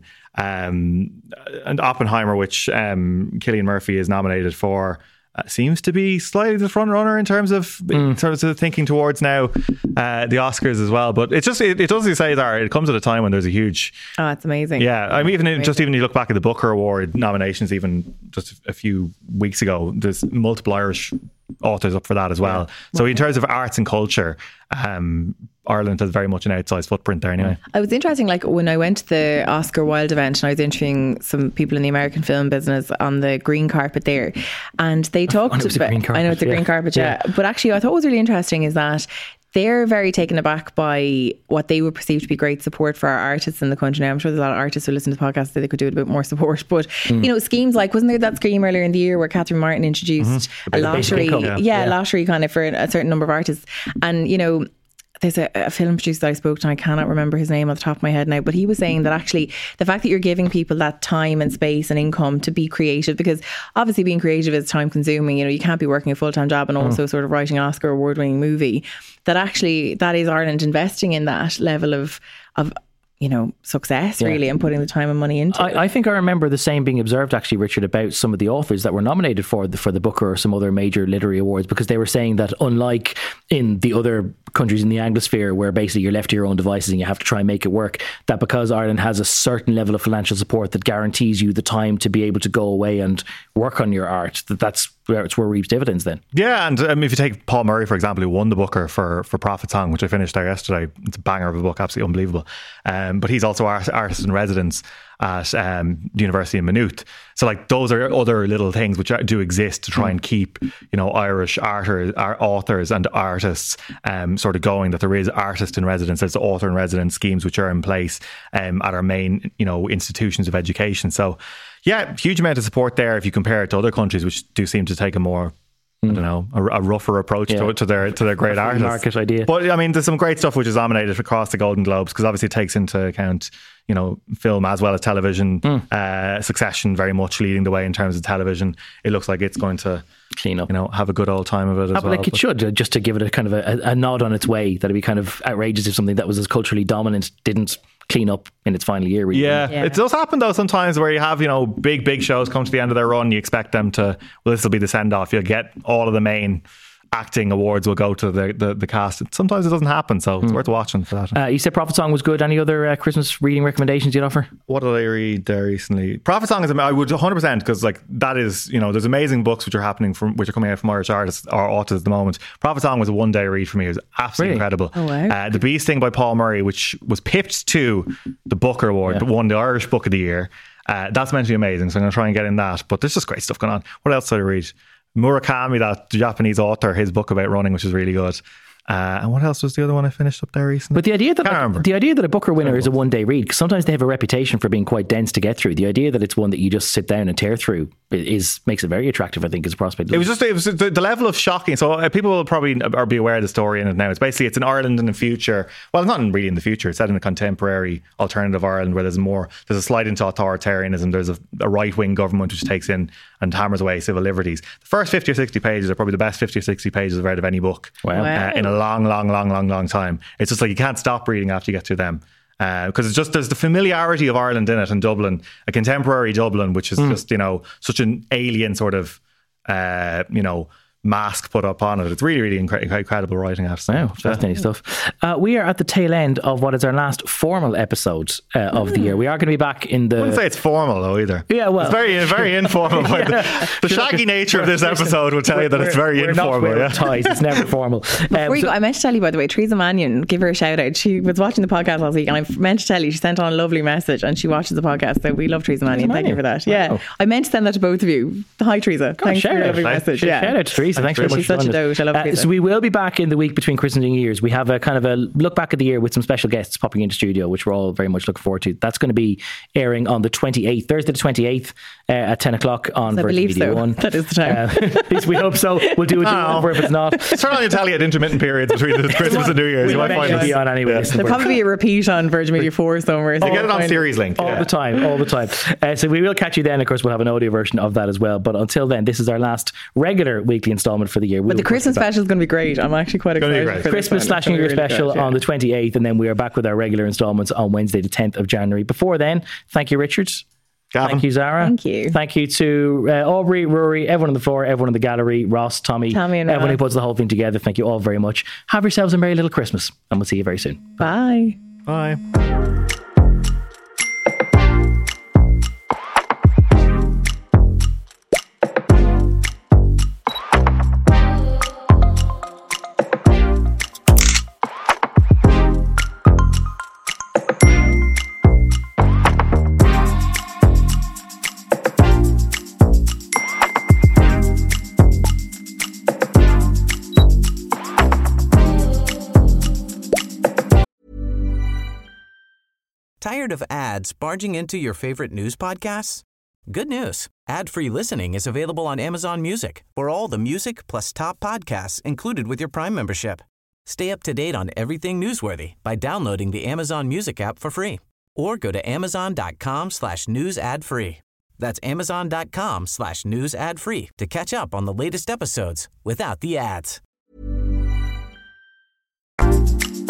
Speaker 6: and Oppenheimer, which Cillian Murphy is nominated for, seems to be slightly the front runner in terms of thinking towards now the Oscars as well. But it does say there, it comes at a time when there's a huge,
Speaker 5: it's amazing.
Speaker 6: Yeah, I mean, even you look back at the Booker Award nominations, even just a few weeks ago, there's multiple Irish authors up for that as well. So in terms of arts and culture, Ireland has very much an outsized footprint there anyway.
Speaker 5: It was interesting, like when I went to the Oscar Wilde event and I was interviewing some people in the American film business on the green carpet there, and they talked about, I know it's a green carpet, but actually I thought what was really interesting is that they're very taken aback by what they would perceive to be great support for our artists in the country. Now, I'm sure there's a lot of artists who listen to the podcast that they could do a bit more support. But, schemes like, wasn't there that scheme earlier in the year where Catherine Martin introduced a lottery? Lottery kind of for a certain number of artists. And, there's a film producer that I spoke to, and I cannot remember his name off the top of my head now, but he was saying that actually the fact that you're giving people that time and space and income to be creative, because obviously being creative is time consuming, you can't be working a full-time job and also sort of writing an Oscar award-winning movie, that actually that is Ireland investing in that level of success really, and putting the time and money into it.
Speaker 4: I think I remember the same being observed actually, Richard, about some of the authors that were nominated for the Booker or some other major literary awards, because they were saying that unlike in the other countries in the Anglosphere where basically you're left to your own devices and you have to try and make it work, that because Ireland has a certain level of financial support that guarantees you the time to be able to go away and work on your art, that's where it reaps dividends then.
Speaker 6: Yeah, and if you take Paul Murray, for example, who won the Booker for Prophet Song, which I finished there yesterday, it's a banger of a book, absolutely unbelievable. But he's also artist in residence at the University in Maynooth. So like those are other little things which do exist to try and keep Irish authors and artists sort of going, that there is artist in residence, there's author in residence schemes which are in place at our main institutions of education. So yeah, huge amount of support there if you compare it to other countries which do seem to take a more I don't know, a rougher approach to their great artists.
Speaker 4: Market idea.
Speaker 6: But I mean, there's some great stuff which is nominated across the Golden Globes, because obviously it takes into account, film as well as television. Succession very much leading the way in terms of television. It looks like it's going to
Speaker 4: clean up,
Speaker 6: have a good old time of it as well.
Speaker 4: Like it should, just to give it a kind of a nod on its way. That'd be kind of outrageous if something that was as culturally dominant didn't clean up in its final year. Really.
Speaker 6: Yeah, it does happen though sometimes where you have, big shows come to the end of their run. You expect them to, this will be the send off. You'll get all of the main acting awards will go to the cast. Sometimes it doesn't happen, so it's worth watching for that.
Speaker 4: You said Prophet Song was good. Any other Christmas reading recommendations you'd offer?
Speaker 6: What did I read there recently? Prophet Song I would 100%, because that is, there's amazing books which are coming out from Irish artists or authors at the moment. Prophet Song was a one-day read for me. It was absolutely incredible.
Speaker 5: Oh, wow.
Speaker 6: The Bee Sting by Paul Murray, which was pipped to the Booker Award, won the Irish Book of the Year. That's meant to be amazing, so I'm going to try and get in that. But there's just great stuff going on. What else did I read? Murakami, that Japanese author, his book about running, which is really good. And what else was the other one I finished up there recently?
Speaker 4: But the idea that a Booker winner is a one day read, because sometimes they have a reputation for being quite dense to get through. The idea that it's one that you just sit down and tear through makes it very attractive, I think, as a prospect. It was
Speaker 6: the level of shocking. So people will probably be aware of the story in it now. It's in Ireland in the future. Well, it's not really in the future. It's set in a contemporary alternative Ireland where there's a slide into authoritarianism. There's a right wing government which takes in and hammers away civil liberties. The first 50 or 60 pages are probably the best 50 or 60 pages I've read of any book.
Speaker 4: Wow.
Speaker 6: In a long time. It's just like you can't stop reading after you get through them. Because there's the familiarity of Ireland in it, and Dublin, a contemporary Dublin, which is just, such an alien sort of, mask put up on it. It's really, really incredible writing. I have to say.
Speaker 4: Wow, fascinating stuff. We are at the tail end of what is our last formal episode of the year. We are going to be back in the...
Speaker 6: I wouldn't say it's formal though either.
Speaker 4: Yeah, well...
Speaker 6: It's very, very informal. The shaggy nature of this episode will tell you that it's very informal.
Speaker 4: We're not ties. It's never formal.
Speaker 5: Before you go, I meant to tell you, by the way, Teresa Mannion, give her a shout out. She was watching the podcast last week, and I meant to tell you, she sent on a lovely message, and she watches the podcast, so we love Teresa Mannion. Thank you for that. Yeah.
Speaker 4: Wow.
Speaker 5: I meant to send that to both of you. Hi, Teresa. Thanks for your lovely message.
Speaker 4: Shout out to Teresa. Thanks very much.
Speaker 5: She's such a dote. I love Teresa.
Speaker 4: So we will be back in the week between Christmas and New Year's. We have a kind of a look back at the year with some special guests popping into studio, which we're all very much looking forward to. That's going to be airing on the 28th, Thursday the 28th at 10 o'clock on Virgin Media 1.
Speaker 5: That is the time.
Speaker 4: At least we hope so. We'll do it over if it's not.
Speaker 6: Turn on your tally at intermittent periods between Christmas and New Year's. You might find it.
Speaker 4: Be on anyway.
Speaker 5: There'll probably be a repeat on Virgin Media 4 somewhere.
Speaker 6: They get it on Series Link.
Speaker 4: All the time. So we will catch you then. Of course, we'll have an audio version of that as well. But until then, this is our last regular weekly installment for the year.
Speaker 5: But the Christmas special is going to be great. I'm actually quite excited for
Speaker 4: Christmas/New Year special on the 28th, and then we are back with our regular installments on Wednesday the 10th of January. Before then, thank you, Richard.
Speaker 6: Gavin.
Speaker 4: Thank you, Zara.
Speaker 5: Thank you.
Speaker 4: Thank you to Aubrey, Rory, everyone on the floor, everyone in the gallery, Ross, Tommy
Speaker 5: and
Speaker 4: everyone who puts the whole thing together. Thank you all very much. Have yourselves a merry little Christmas, and we'll see you very soon.
Speaker 5: Bye.
Speaker 6: Bye.
Speaker 10: Tired of ads barging into your favorite news podcasts? Good news. Ad-free listening is available on Amazon Music for all the music plus top podcasts included with your Prime membership. Stay up to date on everything newsworthy by downloading the Amazon Music app for free or go to amazon.com/news ad free. That's amazon.com/news ad free to catch up on the latest episodes without the ads.